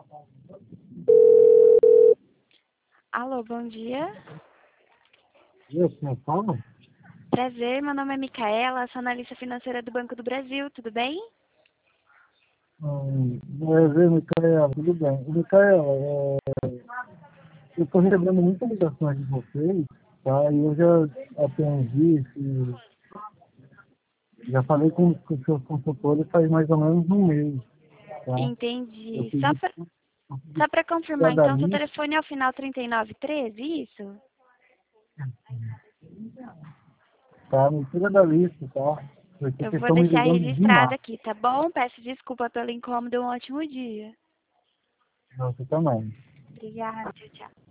Alô, bom dia. Isso, me fala? Prazer, meu nome é Micaela, sou analista financeira do Banco do Brasil, tudo bem? Prazer, Micaela, tudo bem. Micaela, eu estou recebendo muitas ligações de vocês, tá? E eu já atendi, já falei com os seus consultores faz mais ou menos um mês, tá? Eu Entendi. pedi Só para confirmar, cada então, seu lista, telefone é o final 3913, isso? tá? Me tira da lista, tá? Porque Eu vocês vou estão me deixar ligando registrado demais. aqui, tá bom? Peço desculpa pelo incômodo, um ótimo dia. Você também. Obrigada, tchau, tchau.